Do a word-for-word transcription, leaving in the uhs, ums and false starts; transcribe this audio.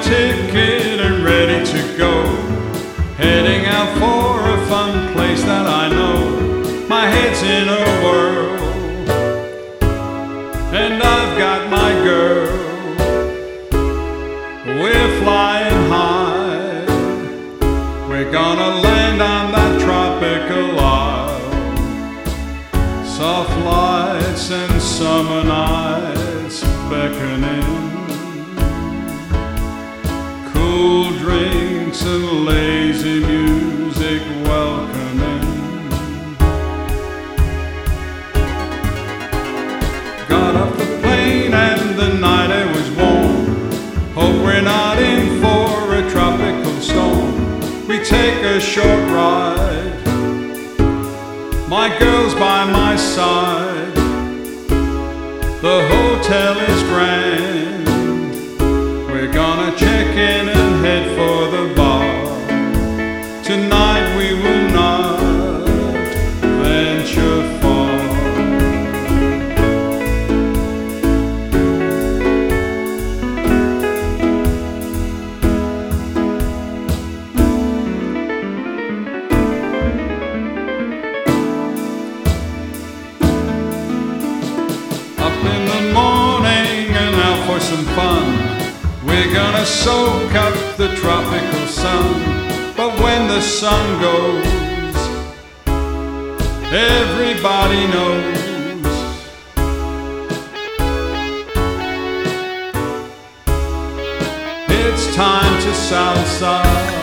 ticket and ready to go, heading out for a fun place that I know. My head's in a whirl, and I've got my girl. We're flying high, we're gonna land on that tropical isle. Soft lights and summer nights beckoning, cool drinks and lazy music welcoming. Got off the plane and the night air was warm. Hope we're not in for a tropical storm. We take a short ride, my girl's by my side. The hotel is grand, we're gonna check in and head for the bar. Tonight we will not venture far. Up in the morning and out for some fun, we're gonna soak up the tropical sun. But when the sun goes, everybody knows it's time to Southside.